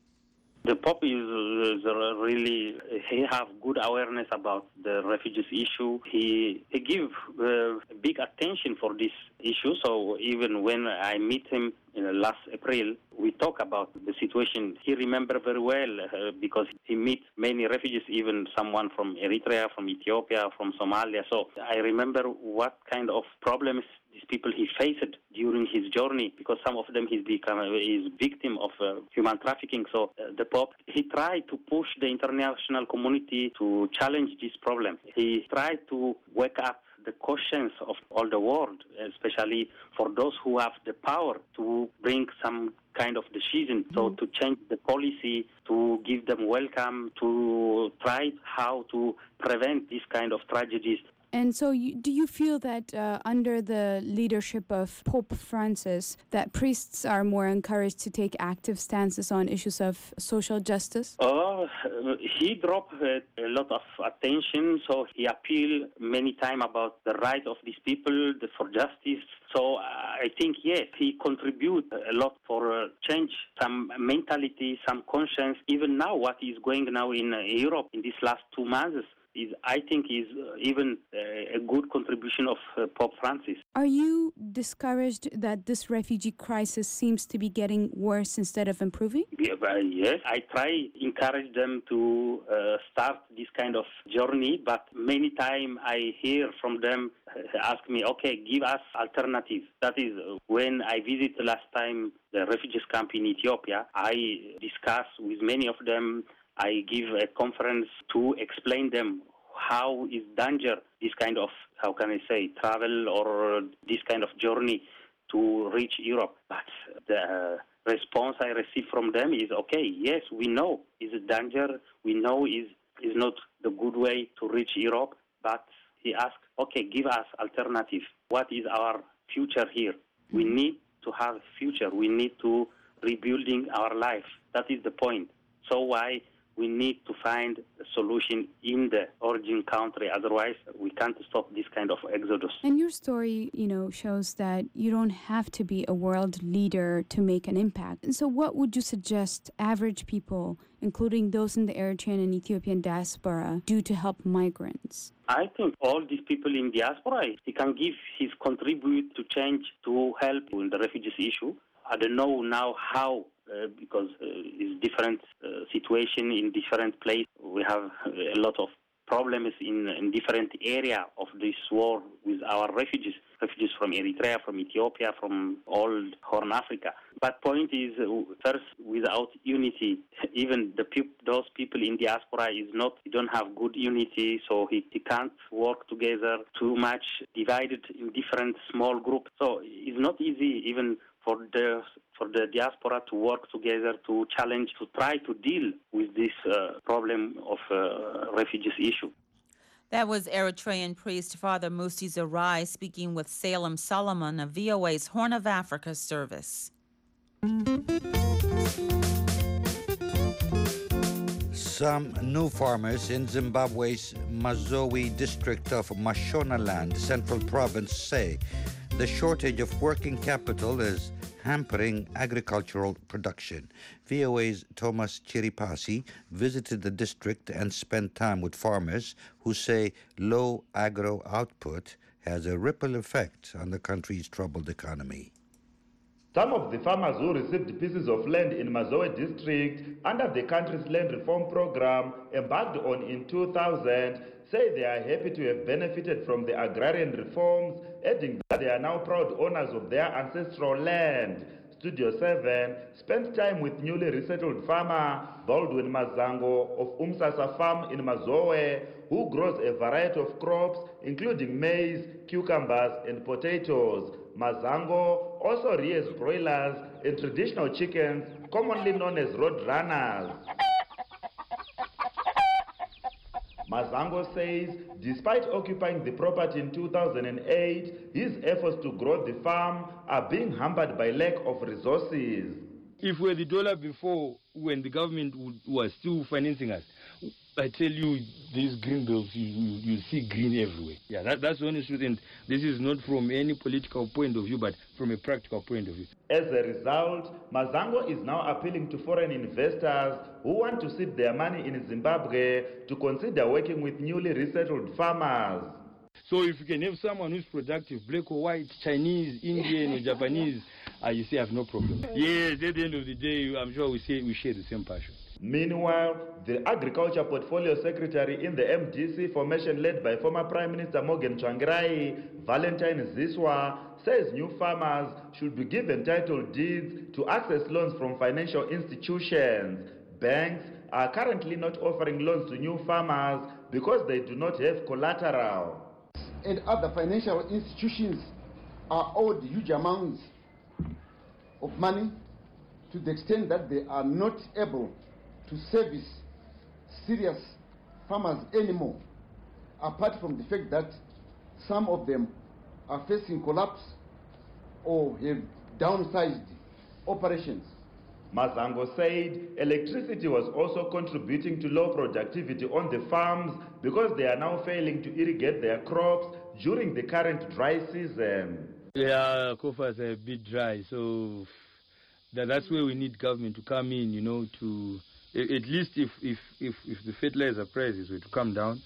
The Pope is, is really, he have good awareness about the refugees issue. He, he give uh, big attention for this issue. So even when I meet him in last April, we talk about the situation. He remember very well uh, because he meet many refugees, even someone from Eritrea, from Ethiopia, from Somalia. So I remember what kind of problems these people he faced during his journey, because some of them he's become is victim of uh, human trafficking. So uh, the Pope, he tried to push the international community to challenge this problem. He tried to wake up the conscience of all the world, especially for those who have the power to bring some kind of decision. Mm-hmm. So to change the policy, to give them welcome, to try how to prevent this kind of tragedies. And so you, do you feel that uh, under the leadership of Pope Francis, that priests are more encouraged to take active stances on issues of social justice? Oh, uh, he dropped uh, a lot of attention, so he appealed many times about the right of these people, the, for justice. So uh, I think, yes, he contribute a lot for uh, change, some mentality, some conscience. Even now, what is going now in uh, Europe in these last two months, is, I think, is uh, even uh, a good contribution of uh, Pope Francis. Are you discouraged that this refugee crisis seems to be getting worse instead of improving? Yeah, uh, yes, I try encourage them to uh, start this kind of journey, but many times I hear from them uh, ask me, okay, give us alternatives. That is, uh, when I visited last time the refugees camp in Ethiopia, I discussed with many of them. I give a conference to explain them how is danger this kind of, how can I say, travel or this kind of journey to reach Europe. But the response I receive from them is, okay, yes, we know is a danger. We know is is not the good way to reach Europe. But he asked, okay, give us alternative. What is our future here? We need to have a future. We need to rebuilding our life. That is the point. So why? We need to find a solution in the origin country. Otherwise, we can't stop this kind of exodus. And your story, you know, shows that you don't have to be a world leader to make an impact. And so what would you suggest average people, including those in the Eritrean and Ethiopian diaspora, do to help migrants? I think all these people in diaspora, he can give his contribute to change, to help in the refugees issue. I don't know now how, Uh, because uh, it's different uh, situation in different place. We have a lot of problems in, in different area of this war with our refugees, refugees from Eritrea, from Ethiopia, from all Horn Africa. But point is, uh, first, without unity, even the pe- those people in diaspora is not, don't have good unity, so he, he can't work together, too much divided in different small groups. So it's not easy even for the for the diaspora to work together, to challenge, to try to deal with this uh, problem of uh, refugees issue. That was Eritrean priest Father Musi Zarai speaking with Salem Solomon of V O A's Horn of Africa service. Some new farmers in Zimbabwe's Mazowe district of Mashonaland, Central Province, say the shortage of working capital is hampering agricultural production. V O A's Thomas Chiripasi visited the district and spent time with farmers who say low agro output has a ripple effect on the country's troubled economy. Some of the farmers who received pieces of land in Mazowe district under the country's land reform program embarked on in two thousand say they are happy to have benefited from the agrarian reforms, adding that they are now proud owners of their ancestral land. Studio seven spent time with newly resettled farmer Baldwin Mazango of Umsasa Farm in Mazoe, who grows a variety of crops including maize, cucumbers and potatoes. Mazango also rears broilers and traditional chickens commonly known as road runners. Mazango says despite occupying the property in two thousand eight, his efforts to grow the farm are being hampered by lack of resources. If we had the dollar before, when the government would, was still financing us, I tell you, these green belts, you, you, you see green everywhere. Yeah, that, that's the honest truth, and this is not from any political point of view, but from a practical point of view. As a result, Mazango is now appealing to foreign investors who want to seed their money in Zimbabwe to consider working with newly resettled farmers. So if you can have someone who's productive, black or white, Chinese, Indian or Japanese, uh, you say I have no problem. Yes, at the end of the day, I'm sure we say we share the same passion. Meanwhile, the Agriculture Portfolio Secretary in the M D C formation led by former Prime Minister Morgan Tsvangirai, Valentine Ziswa, says new farmers should be given title deeds to access loans from financial institutions. Banks are currently not offering loans to new farmers because they do not have collateral. And other financial institutions are owed huge amounts of money to the extent that they are not able to service serious farmers anymore, apart from the fact that some of them are facing collapse or have downsized operations. Mazango said electricity was also contributing to low productivity on the farms because they are now failing to irrigate their crops during the current dry season. Yeah, Kofas are a bit dry, so that, that's where we need government to come in, you know, to at least if if if, if the fertilizer prices were to come down,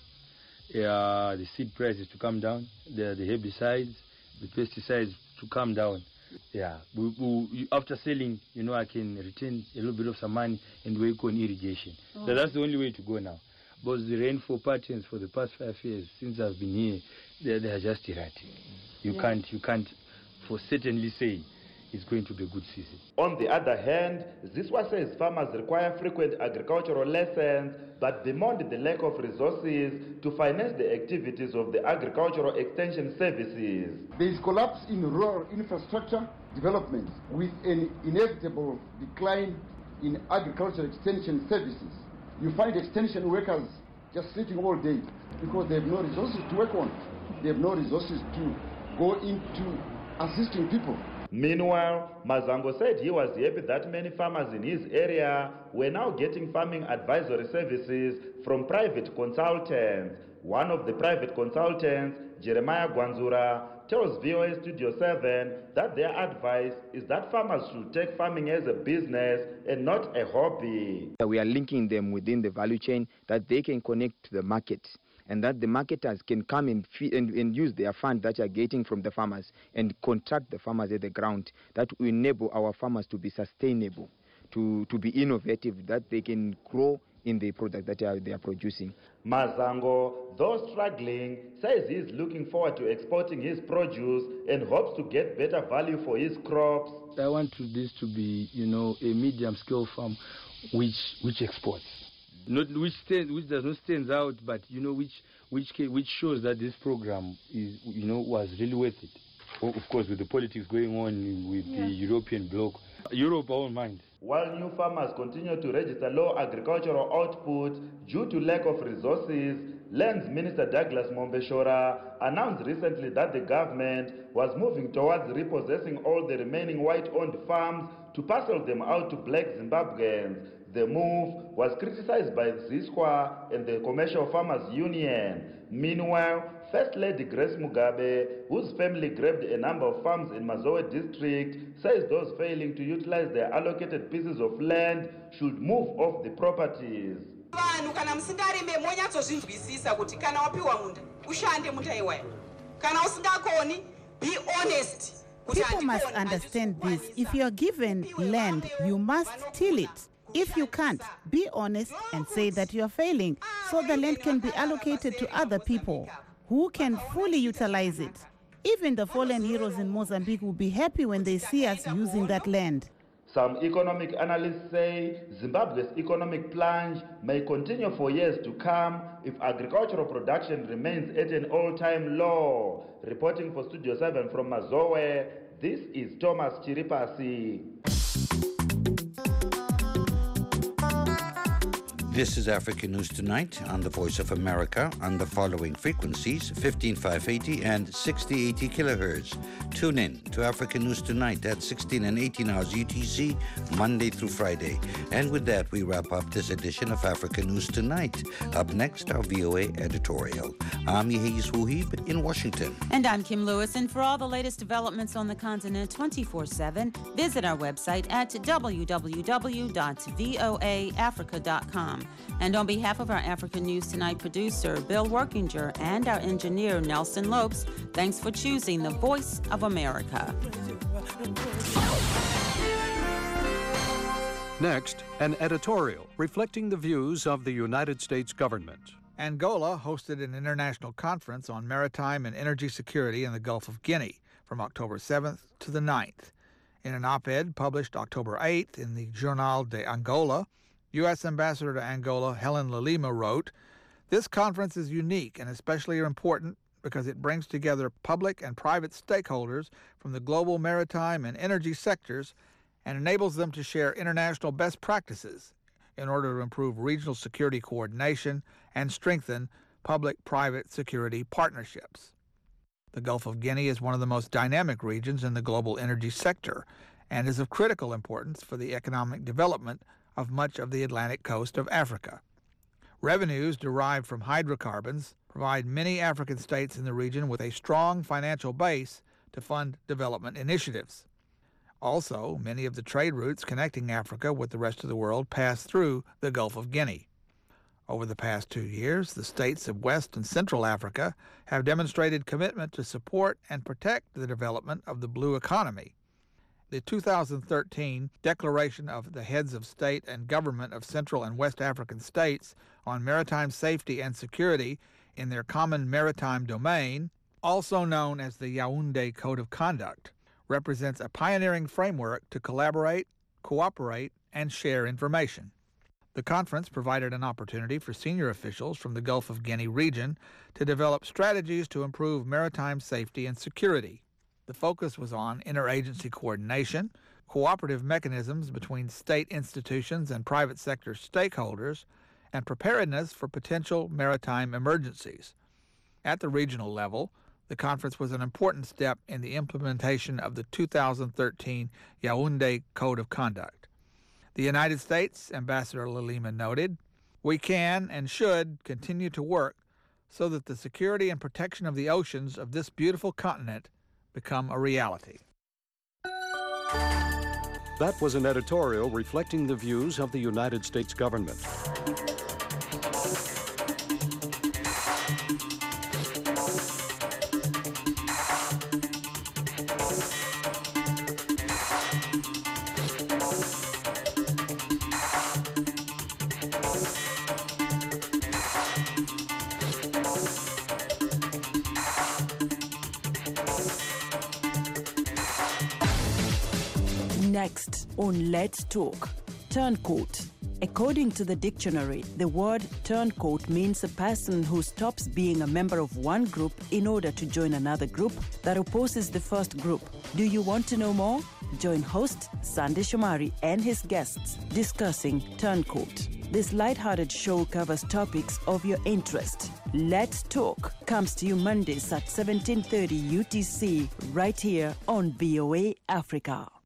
uh, the seed prices to come down, the the herbicides, the pesticides to come down. Yeah, we, we, after selling, you know, I can retain a little bit of some money and work on irrigation. Oh. So that's the only way to go now. But the rainfall patterns for the past five years since I've been here, they they are just erratic. You yeah. can't you can't for certainly say it's going to be a good season. On the other hand, Ziswa says farmers require frequent agricultural lessons, but bemoaned the lack of resources to finance the activities of the agricultural extension services. There is collapse in rural infrastructure development with an inevitable decline in agricultural extension services. You find extension workers just sitting all day because they have no resources to work on. They have no resources to go into assisting people. Meanwhile, Mazango said he was happy that many farmers in his area were now getting farming advisory services from private consultants. One of the private consultants, Jeremiah Gwanzura, tells V O A Studio seven that their advice is that farmers should take farming as a business and not a hobby. We are linking them within the value chain that they can connect to the market, and that the marketers can come and, fee and, and use their fund that are getting from the farmers and contract the farmers at the ground. That will enable our farmers to be sustainable, to, to be innovative, that they can grow in the product that are, they are producing. Mazango, though struggling, says he is looking forward to exporting his produce and hopes to get better value for his crops. I want to, this to be, you know, a medium-scale farm which, which exports. Not which stands, which does not stand out, but you know which which which shows that this program is, you know, was really worth it. Of course, with the politics going on with yeah. the European bloc, Europe, I won't mind. While new farmers continue to register low agricultural output due to lack of resources, Lands Minister Douglas Mombeshora announced recently that the government was moving towards repossessing all the remaining white-owned farms to parcel them out to black Zimbabweans. The move was criticized by Ziswa and the Commercial Farmers Union. Meanwhile, First Lady Grace Mugabe, whose family grabbed a number of farms in Mazoe district, says those failing to utilize their allocated pieces of land should move off the properties. Vanhu kana musingarime monyatsozvinzwisisa kuti kana wapiwa munda ushande munda iwayo. Kana usingakoni, be honest. People must understand this. If you are given land, you must till it. If you can't, be honest and say that you are failing, so the land can be allocated to other people who can fully utilize it. Even the fallen heroes in Mozambique will be happy when they see us using that land. Some economic analysts say Zimbabwe's economic plunge may continue for years to come if agricultural production remains at an all-time low. Reporting for Studio seven from Mazoe, this is Thomas Chiripasi. This is African News Tonight on the Voice of America on the following frequencies, fifteen five eighty and sixty eighty kilohertz. Tune in to African News Tonight at sixteen and eighteen hours U T C, Monday through Friday. And with that, we wrap up this edition of African News Tonight. Up next, our V O A editorial. I'm Yehis Wuhib in Washington. And I'm Kim Lewis. And for all the latest developments on the continent twenty-four seven, visit our website at w w w dot voa africa dot com. And on behalf of our African News Tonight producer, Bill Workinger, and our engineer, Nelson Lopes, thanks for choosing the Voice of America. Next, an editorial reflecting the views of the United States government. Angola hosted an international conference on maritime and energy security in the Gulf of Guinea from October seventh to the ninth. In an op-ed published October eighth in the Jornal de Angola, U S Ambassador to Angola Helen Lalima wrote, "This conference is unique and especially important because it brings together public and private stakeholders from the global maritime and energy sectors and enables them to share international best practices in order to improve regional security coordination and strengthen public-private security partnerships." The Gulf of Guinea is one of the most dynamic regions in the global energy sector and is of critical importance for the economic development of much of the Atlantic coast of Africa. Revenues derived from hydrocarbons provide many African states in the region with a strong financial base to fund development initiatives. Also, many of the trade routes connecting Africa with the rest of the world pass through the Gulf of Guinea. Over the past two years, the states of West and Central Africa have demonstrated commitment to support and protect the development of the blue economy. The two thousand thirteen Declaration of the Heads of State and Government of Central and West African States on Maritime Safety and Security in their Common Maritime Domain, also known as the Yaoundé Code of Conduct, represents a pioneering framework to collaborate, cooperate, and share information. The conference provided an opportunity for senior officials from the Gulf of Guinea region to develop strategies to improve maritime safety and security. The focus was on interagency coordination, cooperative mechanisms between state institutions and private sector stakeholders, and preparedness for potential maritime emergencies. At the regional level, the conference was an important step in the implementation of the two thousand thirteen Yaoundé Code of Conduct. The United States, Ambassador Lalima noted, "We can and should continue to work so that the security and protection of the oceans of this beautiful continent become a reality." That was an editorial reflecting the views of the United States government. Next on Let's Talk, turncoat. According to the dictionary, the word turncoat means a person who stops being a member of one group in order to join another group that opposes the first group. Do you want to know more? Join host Sande Shomari and his guests discussing turncoat. This lighthearted show covers topics of your interest. Let's Talk comes to you Mondays at seventeen thirty U T C right here on V O A Africa.